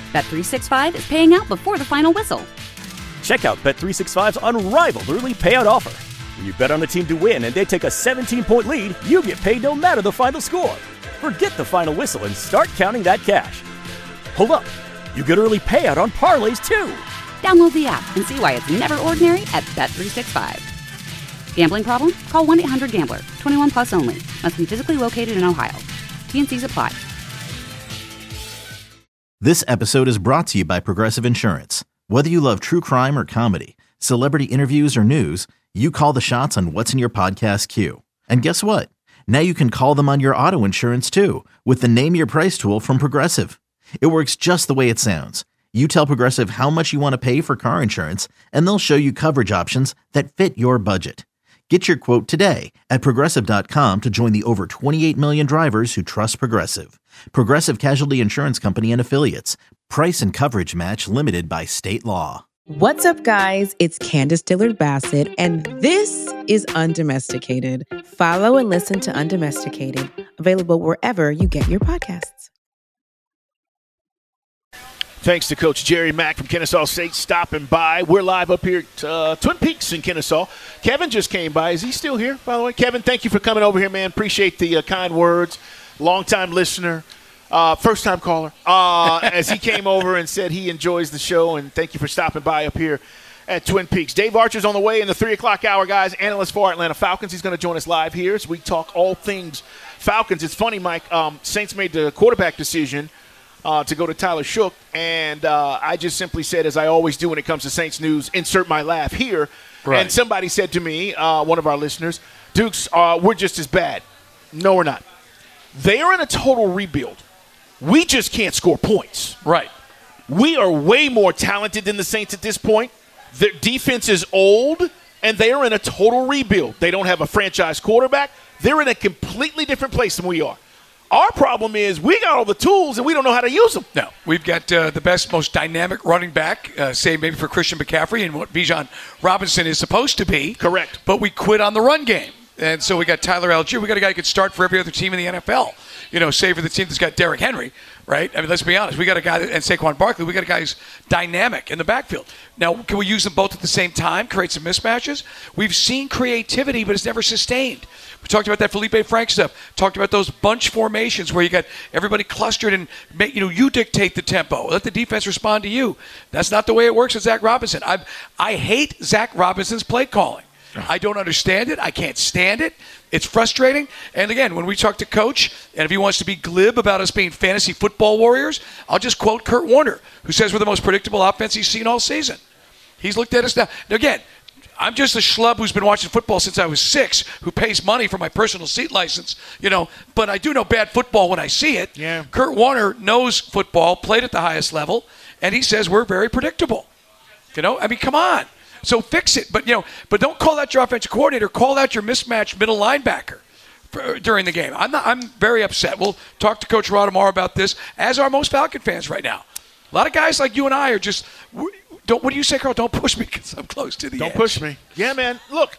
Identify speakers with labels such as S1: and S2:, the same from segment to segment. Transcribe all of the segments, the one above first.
S1: Bet365 is paying out before the final whistle.
S2: Check out Bet365's unrivaled early payout offer. When you bet on a team to win and they take a 17-point lead, you get paid no matter the final score. Forget the final whistle and start counting that cash. Hold up. You get early payout on parlays, too.
S1: Download the app and see why it's never ordinary at Bet365. Gambling problem? Call 1-800-GAMBLER. 21 plus only. Must be physically located in Ohio. T&Cs apply.
S3: This episode is brought to you by Progressive Insurance. Whether you love true crime or comedy, celebrity interviews or news, you call the shots on what's in your podcast queue. And guess what? Now you can call them on your auto insurance too with the Name Your Price tool from Progressive. It works just the way it sounds. You tell Progressive how much you want to pay for car insurance, and they'll show you coverage options that fit your budget. Get your quote today at Progressive.com to join the over 28 million drivers who trust Progressive. Progressive Casualty Insurance Company and Affiliates. Price and coverage match limited by state law.
S4: What's up, guys? It's Candace Dillard-Bassett, and this is Undomesticated. Follow and listen to Undomesticated, available wherever you get your podcasts.
S5: Thanks to Coach Jerry Mack from Kennesaw State stopping by. We're live up here at Twin Peaks in Kennesaw. Kevin just came by. Is he still here, by the way? Kevin, thank you for coming over here, man. Appreciate the kind words. Long-time listener, first-time caller, as he came over and said he enjoys the show, and thank you for stopping by up here at Twin Peaks. Dave Archer's on the way in the 3 o'clock hour, guys. Analyst for Atlanta Falcons. He's going to join us live here as we talk all things Falcons. It's funny, Mike. Saints made the quarterback decision to go to Tyler Shough, and I just simply said, as I always do when it comes to Saints news, insert my laugh here. Right. And somebody said to me, one of our listeners, Dukes, we're just as bad. No, we're not. They are in a total rebuild. We just can't score points.
S6: Right.
S5: We are way more talented than the Saints at this point. Their defense is old, and they are in a total rebuild. They don't have a franchise quarterback. They're in a completely different place than we are. Our problem is we got all the tools, and we don't know how to use them.
S6: No, we've got the best, most dynamic running back, say maybe for Christian McCaffrey and what Bijan Robinson is supposed to be.
S5: Correct.
S6: But we quit on the run game. And so we got Tyler Algier. We got a guy who could start for every other team in the NFL. You know, save for the team that's got Derrick Henry, right? I mean, let's be honest. We got a guy, and Saquon Barkley, we got a guy who's dynamic in the backfield. Now, can we use them both at the same time, create some mismatches? We've seen creativity, but it's never sustained. We talked about that Felipe Frank stuff. Talked about those bunch formations where you got everybody clustered and, you dictate the tempo. Let the defense respond to you. That's not the way it works with Zach Robinson. I hate Zach Robinson's play calling. I don't understand it. I can't stand it. It's frustrating. And again, when we talk to Coach, and if he wants to be glib about us being fantasy football warriors, I'll just quote Kurt Warner, who says we're the most predictable offense he's seen all season. He's looked at us now. Now again, I'm just a schlub who's been watching football since I was 6, who pays money for my personal seat license, but I do know bad football when I see it.
S5: Yeah.
S6: Kurt Warner knows football, played at the highest level, and he says we're very predictable. I mean, come on. So fix it, but don't call out your offensive coordinator. Call out your mismatched middle linebacker during the game. I'm very upset. We'll talk to Coach Raw tomorrow about this, as are most Falcon fans right now. A lot of guys like you and I are just. What do you say, Carl? Don't push me because I'm close to the edge.
S5: Don't push me. Yeah, man. Look,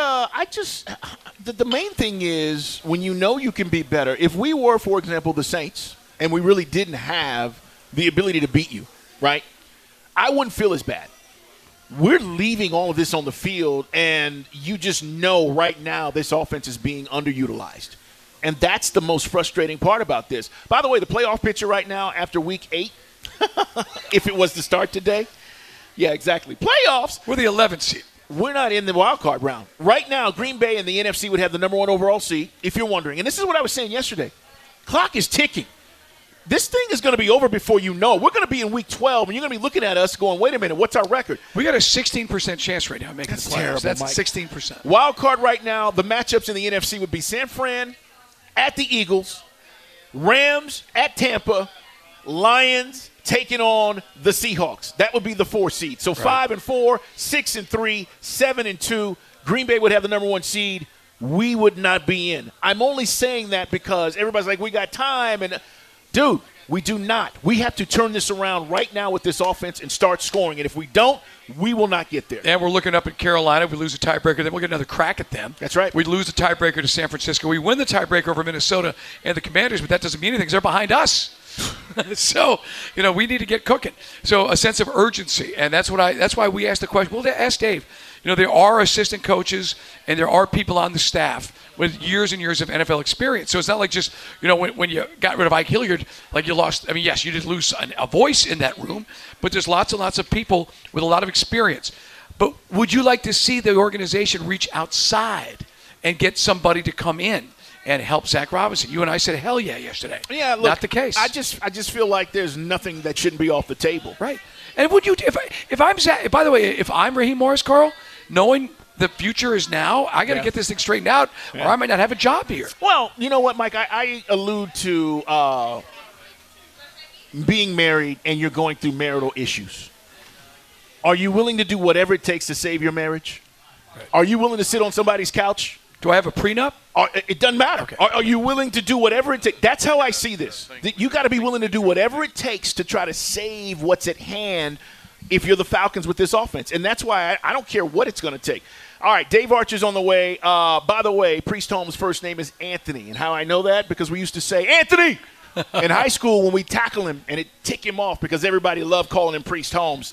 S5: the main thing is when you can be better. If we were, for example, the Saints, and we really didn't have the ability to beat you, right? I wouldn't feel as bad. We're leaving all of this on the field, and you just know right now this offense is being underutilized. And that's the most frustrating part about this. By the way, the playoff picture right now after week 8, if it was to start today, yeah, exactly. Playoffs.
S6: We're the 11th seed.
S5: We're not in the wild card round. Right now, Green Bay and the NFC would have the number 1 overall seed, if you're wondering. And this is what I was saying yesterday. Clock is ticking. This thing is going to be over before you know. We're going to be in week 12, and you're going to be looking at us going, wait a minute, what's our record?
S6: We got a 16% chance right now of making the playoffs.
S5: Terrible,
S6: That's
S5: Mike.
S6: 16%.
S5: Wild card right now, the matchups in the NFC would be San Fran at the Eagles, Rams at Tampa, Lions taking on the Seahawks. That would be the 4 seed. So 5-4, 6-3, 7-2. Green Bay would have the number 1 seed. We would not be in. I'm only saying that because everybody's like, we got time. And dude, we do not. We have to turn this around right now with this offense and start scoring. And if we don't, we will not get there.
S6: And we're looking up at Carolina. If we lose a tiebreaker, then we'll get another crack at them.
S5: That's right.
S6: We lose the tiebreaker to San Francisco. We win the tiebreaker over Minnesota and the Commanders, but that doesn't mean anything because they're behind us. So, we need to get cooking. So a sense of urgency, and that's why we asked the question. Well, ask Dave. There are assistant coaches and there are people on the staff with years and years of NFL experience. So it's not like just, when you got rid of Ike Hilliard, like you lost. I mean, yes, you did lose a voice in that room, but there's lots and lots of people with a lot of experience. But would you like to see the organization reach outside and get somebody to come in and help Zach Robinson? You and I said, hell yeah, yesterday.
S5: Yeah, look,
S6: not the case.
S5: I just feel like there's nothing that shouldn't be off the table.
S6: Right. And would you, if I'm Zach, by the way, if I'm Raheem Morris, Carl, knowing the future is now, I got to get this thing straightened out, or I might not have a job here.
S5: Well, you know what, Mike? I allude to being married and you're going through marital issues. Are you willing to do whatever it takes to save your marriage? Right. Are you willing to sit on somebody's couch?
S6: Do I have a prenup?
S5: It doesn't matter.
S6: Okay.
S5: Are you willing to do whatever it takes? That's how I see this. You got to be willing to do whatever it takes to try to save what's at hand if you're the Falcons with this offense. And that's why I don't care what it's going to take. All right, Dave Archer's on the way. By the way, Priest Holmes' first name is Anthony. And how I know that? Because we used to say, Anthony! In high school when we tackle him, and it tick him off because everybody loved calling him Priest Holmes.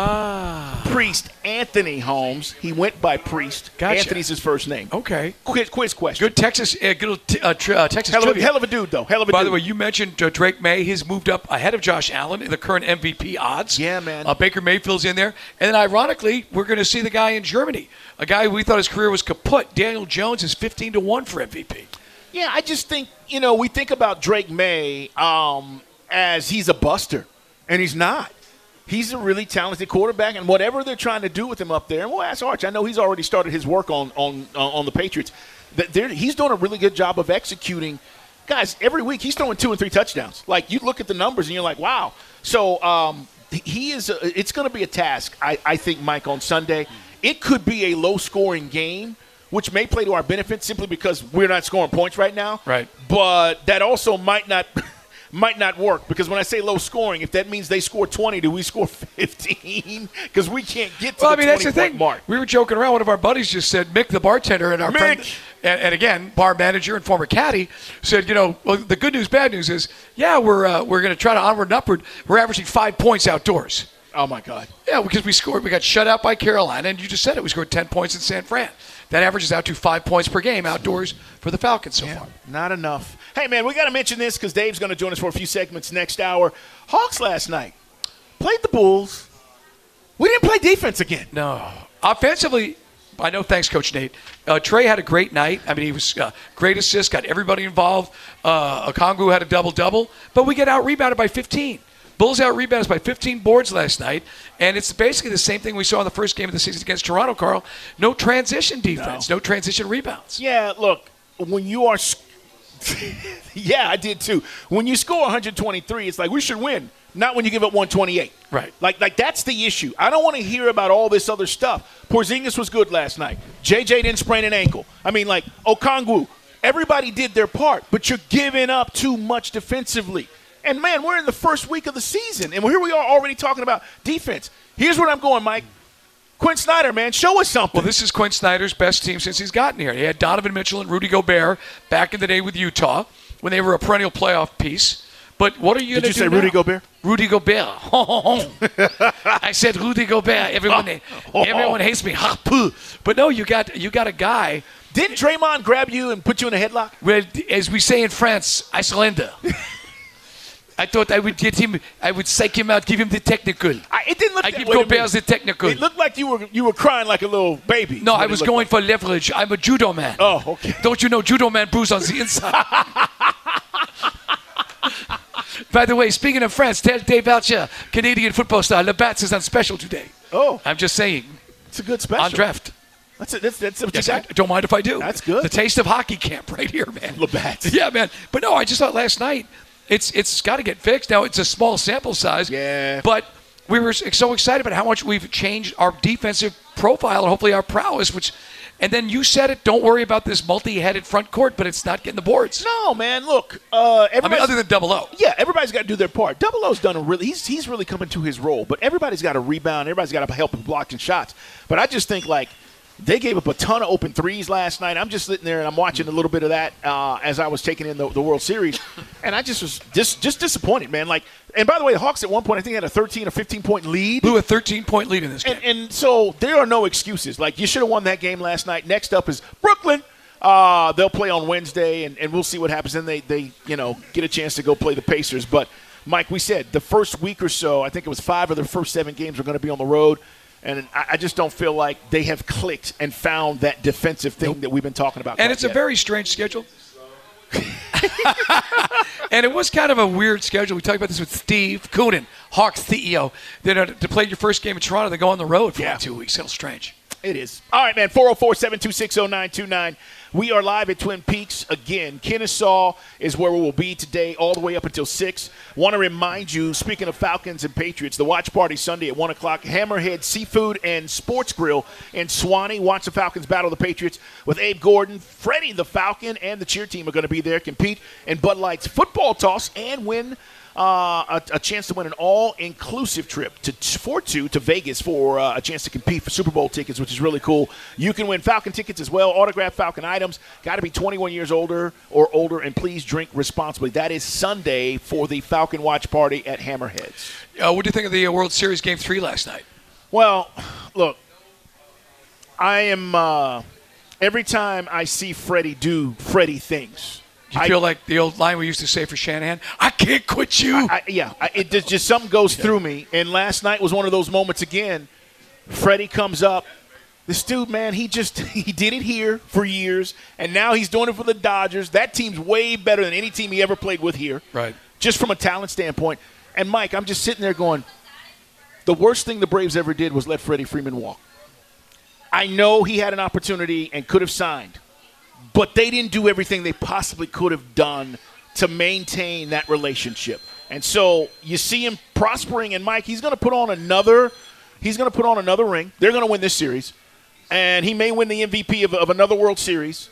S5: Priest Anthony Holmes. He went by Priest.
S6: Gotcha.
S5: Anthony's his first name.
S6: Okay.
S5: Quiz question.
S6: Good Texas, Texas
S5: hell of a dude, though. Hell of a dude.
S6: By the way, you mentioned Drake May. He's moved up ahead of Josh Allen in the current MVP odds.
S5: Yeah, man.
S6: Baker Mayfield's in there. And then, ironically, we're going to see the guy in Germany, a guy we thought his career was kaput. Daniel Jones is 15-1 for MVP.
S5: Yeah, I just think, we think about Drake May as he's a buster, and he's not. He's a really talented quarterback, and whatever they're trying to do with him up there, and we'll ask Arch. I know he's already started his work on the Patriots. He's doing a really good job of executing. Guys, every week he's throwing 2 and 3 touchdowns. Like, you look at the numbers, and you're like, wow. So he is. It's going to be a task, I think, Mike, on Sunday. It could be a low-scoring game, which may play to our benefit simply because we're not scoring points right now.
S6: Right.
S5: But that also might not work, because when I say low scoring, if that means they score 20, do we score 15? Because we can't get to the 20-point mark.
S6: We were joking around. One of our buddies just said, Mick, the bartender, and our friend, and again, bar manager and former caddy, said, well, the good news, bad news is, we're going to try to onward and upward. We're averaging 5 points outdoors.
S5: Oh, my God.
S6: Yeah, because we got shut out by Carolina, and you just said it. We scored 10 points in San Fran. That averages out to 5 points per game outdoors for the Falcons so far.
S5: Not enough. Hey, man, we got to mention this because Dave's going to join us for a few segments next hour. Hawks last night played the Bulls. We didn't play defense again.
S6: No. Offensively, I know, thanks, Coach Nate. Trey had a great night. I mean, he was great assist, got everybody involved. Okongwu had a double-double, but we get out-rebounded by 15. Bulls out-rebounded us by 15 boards last night, and it's basically the same thing we saw in the first game of the season against Toronto, Carl. No transition defense, no transition rebounds.
S5: Yeah, look, when you are – yeah, I did too. When you score 123, it's like we should win, not when you give up 128.
S6: Right.
S5: Like that's the issue. I don't want to hear about all this other stuff. Porzingis was good last night. JJ didn't sprain an ankle. I mean, like, Okongwu, everybody did their part, but you're giving up too much defensively. And, man, we're in the first week of the season, and here we are already talking about defense. Here's where I'm going, Mike. Quinn Snyder, man, show us something.
S6: Well, this is Quinn Snyder's best team since he's gotten here. He had Donovan Mitchell and Rudy Gobert back in the day with Utah when they were a perennial playoff piece. But what are you going to do
S5: Did you say Rudy Gobert?
S6: Rudy Gobert. I said Rudy Gobert. Everyone hates me. But no, you got a guy.
S5: Didn't Draymond grab you and put you in a headlock?
S6: Well, as we say in France, I surrender. I thought I would get him. I would psych him out, give him the technical.
S5: It didn't look.
S6: I give Gobert the technical.
S5: It looked like you were crying like a little baby.
S6: No, I was going for leverage. I'm a judo man.
S5: Oh, okay.
S6: Don't you know judo man bruise on the inside? By the way, speaking of France, tell Dave Archer, Canadian football star, Labatt's is on special today.
S5: Oh,
S6: I'm just saying.
S5: It's a good special.
S6: On draft.
S5: That's what
S6: yes,
S5: you got.
S6: Don't mind if I do.
S5: That's good.
S6: The taste of hockey camp right here, man.
S5: Labatt's.
S6: Yeah, man. But no, I just thought last night. It's got to get fixed. Now, it's a small sample size.
S5: Yeah.
S6: But we were so excited about how much we've changed our defensive profile and hopefully our prowess, and then you said it, don't worry about this multi-headed front court, but it's not getting the boards.
S5: No, man, look.
S6: other than Double O.
S5: Yeah, everybody's got to do their part. Double O's done he's really coming to his role, but everybody's got to rebound. Everybody's got to help him block and shots. But I just think, like, They gave up a ton of open threes last night. I'm just sitting there and I'm watching a little bit of that as I was taking in the World Series, and I just was just disappointed, man. Like, and by the way, the Hawks at one point I think had a 13 or 15-point lead.
S6: Blew a 13-point lead in this game.
S5: And so there are no excuses. Like, you should have won that game last night. Next up is Brooklyn. They'll play on Wednesday, and we'll see what happens. Then they get a chance to go play the Pacers. But, Mike, we said the first week or so, I think it was 5 of their first 7 games are going to be on the road. And I just don't feel like they have clicked and found that defensive thing that we've been talking about.
S6: And it's a very strange schedule. And it was kind of a weird schedule. We talked about this with Steve Koonin, Hawks CEO. To play your first game in Toronto, they go on the road for 2 weeks. It's strange.
S5: It is. All right, man, 404-726-0929. We are live at Twin Peaks again. Kennesaw is where we will be today all the way up until 6. Want to remind you, speaking of Falcons and Patriots, the watch party Sunday at 1 o'clock, Hammerhead Seafood and Sports Grill in Suwanee. Watch the Falcons battle the Patriots with Abe Gordon. Freddie the Falcon and the cheer team are going to be there, compete in Bud Light's football toss, and win a chance to win an all-inclusive trip to Vegas for a chance to compete for Super Bowl tickets, which is really cool. You can win Falcon tickets as well, autographed Falcon items. Got to be 21 years older, and please drink responsibly. That is Sunday for the Falcon Watch Party at Hammerheads.
S6: What do you think of the World Series Game 3 last night?
S5: Well, look, I am every time I see Freddie do Freddie things,
S6: You feel like the old line we used to say for Shanahan, I can't quit you.
S5: It just something goes through me. And last night was one of those moments again. Freddie comes up. This dude, man, he did it here for years, and now he's doing it for the Dodgers. That team's way better than any team he ever played with here.
S6: Right.
S5: Just from a talent standpoint. And, Mike, I'm just sitting there going, the worst thing the Braves ever did was let Freddie Freeman walk. I know he had an opportunity and could have signed, but they didn't do everything they possibly could have done to maintain that relationship. And so you see him prospering, and Mike, he's going to put on another ring. They're going to win this series, and he may win the MVP of another World Series.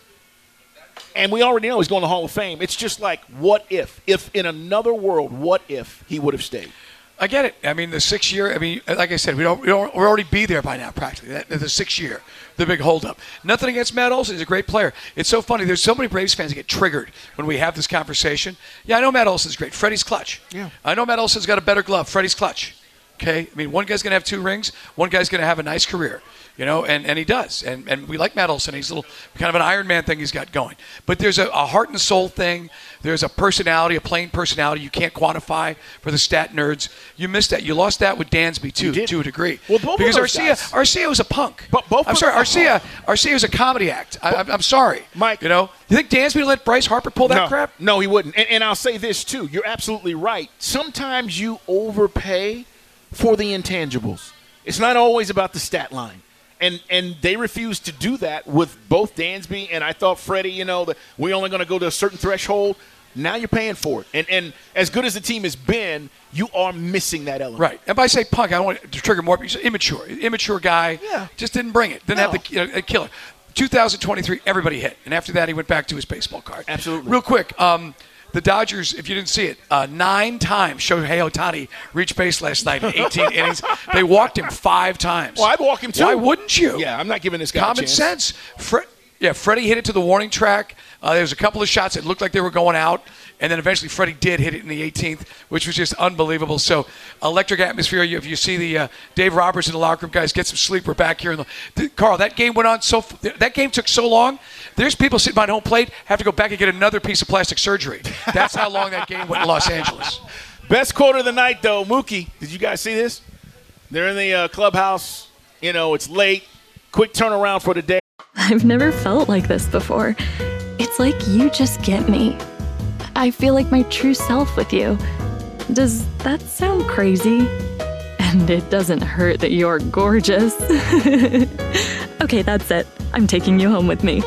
S5: And we already know he's going to the Hall of Fame. It's just like, what if? If in another world, what if he would have stayed?
S6: I get it. I mean, the 6 year. I mean, like I said, we'll already be there by now, practically. The 6 year, the big holdup. Nothing against Matt Olson. He's a great player. It's so funny. There's so many Braves fans that get triggered when we have this conversation. Yeah, I know Matt Olson's great. Freddie's clutch. Yeah. I know Matt Olson's got a better glove. Freddie's clutch. Okay. I mean, one guy's going to have 2 rings. One guy's going to have a nice career. You know, and he does. And we like Matt Olson. He's a little kind of an Iron Man thing he's got going. But there's a heart and soul thing. There's a personality, a plain personality you can't quantify for the stat nerds. You missed that. You lost that with Dansby, too, to a degree.
S5: Well, both
S6: because
S5: of those
S6: Arcia was a punk.
S5: I'm
S6: sorry, Arcia was a comedy act. I'm sorry.
S5: Mike.
S6: You know, you think Dansby would let Bryce Harper pull that crap?
S5: No, he wouldn't. And I'll say this, too. You're absolutely right. Sometimes you overpay for the intangibles. It's not always about the stat line. And they refused to do that with both Dansby and I thought Freddie, you know, that we're only going to go to a certain threshold. Now you're paying for it. And as good as the team has been, you are missing that element.
S6: Right. And by say punk, I don't want to trigger more, but he's immature. Immature guy. Yeah. Just didn't bring it. Didn't have the killer. 2023, everybody hit. And after that, he went back to his baseball card.
S5: Absolutely.
S6: Real quick, the Dodgers, if you didn't see it, 9 times Shohei Ohtani reached base last night in 18 innings. They walked him 5 times.
S5: Well, I'd walk him too.
S6: Why wouldn't you?
S5: Yeah, I'm not giving this guy
S6: common
S5: a chance.
S6: sense. Freddie hit it to the warning track. There was a couple of shots that looked like they were going out, and then eventually Freddie did hit it in the 18th, which was just unbelievable. So, electric atmosphere. If you see the Dave Roberts in the locker room, guys, get some sleep. We're back here. Carl, that game went on that game took so long. There's people sitting behind home plate have to go back and get another piece of plastic surgery. That's how long that game went in Los Angeles.
S5: Best quote of the night, though, Mookie. Did you guys see this? They're in the clubhouse. You know, it's late. Quick turnaround for the day.
S7: I've never felt like this before. It's like you just get me. I feel like my true self with you. Does that sound crazy? And it doesn't hurt that you're gorgeous. Okay, that's it. I'm taking you home with me.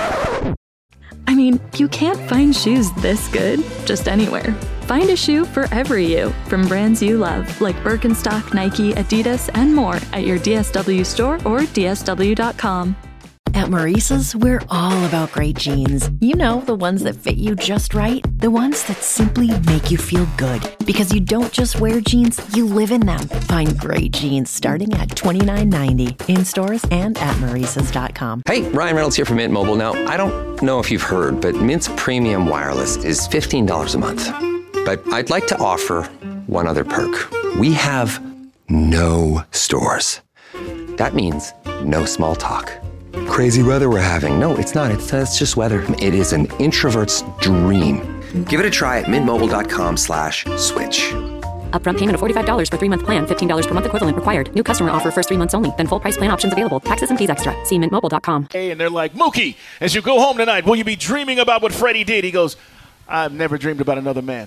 S7: I mean, you can't find shoes this good just anywhere. Find a shoe for every you from brands you love, like Birkenstock, Nike, Adidas, and more at your DSW store or DSW.com.
S8: At Maurice's, we're all about great jeans. You know, the ones that fit you just right. The ones that simply make you feel good. Because you don't just wear jeans, you live in them. Find great jeans starting at $29.90 in stores and at Maurice's.com.
S9: Hey, Ryan Reynolds here from Mint Mobile. Now, I don't know if you've heard, but Mint's premium wireless is $15 a month. But I'd like to offer one other perk. We have no stores. That means no small talk. Crazy weather we're having. No, it's not. It's just weather. It is an introvert's dream. Give it a try at mintmobile.com/switch.
S10: Upfront payment of $45 for 3-month plan. $15 per month equivalent required. New customer offer first 3 months only. Then full price plan options available. Taxes and fees extra. See mintmobile.com.
S5: And they're like, Mookie, as you go home tonight, will you be dreaming about what Freddie did? He goes, I've never dreamed about another man.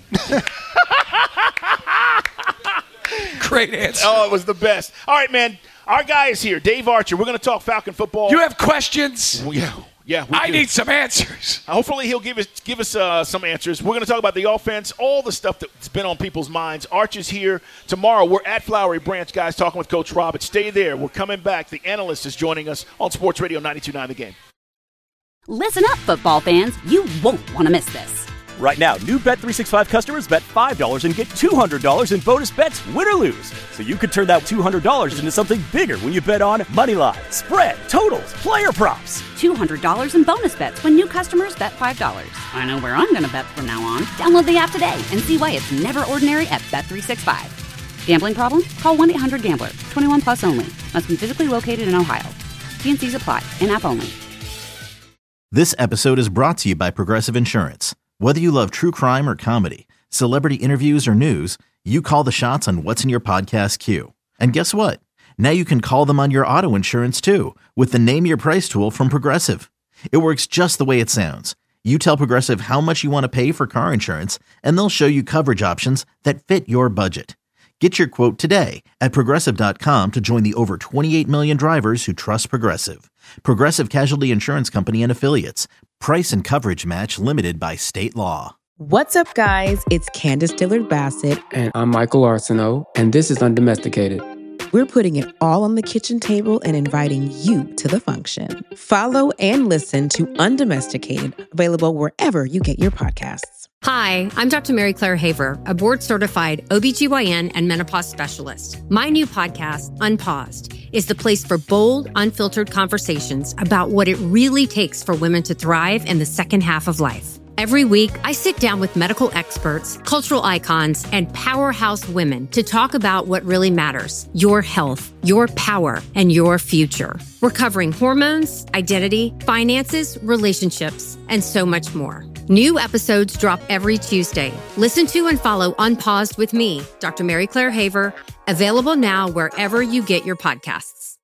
S6: Great answer.
S5: Oh, it was the best. All right, man. Our guy is here, Dave Archer. We're going to talk Falcon football.
S6: You have questions?
S5: Yeah.
S6: I need some answers.
S5: Hopefully he'll give us some answers. We're going to talk about the offense, all the stuff that's been on people's minds. Arch is here tomorrow. We're at Flowery Branch, guys, talking with Coach Roberts. Stay there. We're coming back. The analyst is joining us on Sports Radio 92.9 The Game.
S1: Listen up, football fans. You won't want to miss this.
S2: Right now, new Bet365 customers bet $5 and get $200 in bonus bets, win or lose. So you could turn that $200 into something bigger when you bet on moneyline, spread, totals, player props.
S1: $200 in bonus bets when new customers bet $5. I know where I'm going to bet from now on. Download the app today and see why it's never ordinary at Bet365. Gambling problem? Call 1-800-GAMBLER. 21 plus only. Must be physically located in Ohio. T&Cs apply. In-app only.
S3: This episode is brought to you by Progressive Insurance. Whether you love true crime or comedy, celebrity interviews or news, you call the shots on what's in your podcast queue. And guess what? Now you can call them on your auto insurance too with the Name Your Price tool from Progressive. It works just the way it sounds. You tell Progressive how much you want to pay for car insurance, and they'll show you coverage options that fit your budget. Get your quote today at Progressive.com to join the over 28 million drivers who trust Progressive. Progressive Casualty Insurance Company and Affiliates. Price and coverage match limited by state law.
S4: What's up, guys? It's Candace Dillard Bassett.
S11: And I'm Michael Arsenault, and this is Undomesticated.
S4: We're putting it all on the kitchen table and inviting you to the function. Follow and listen to Undomesticated, available wherever you get your podcasts.
S12: Hi, I'm Dr. Mary Claire Haver, a board-certified OBGYN and menopause specialist. My new podcast, Unpaused, is the place for bold, unfiltered conversations about what it really takes for women to thrive in the second half of life. Every week, I sit down with medical experts, cultural icons, and powerhouse women to talk about what really matters: your health, your power, and your future. We're covering hormones, identity, finances, relationships, and so much more. New episodes drop every Tuesday. Listen to and follow Unpaused with me, Dr. Mary Claire Haver, available now wherever you get your podcasts.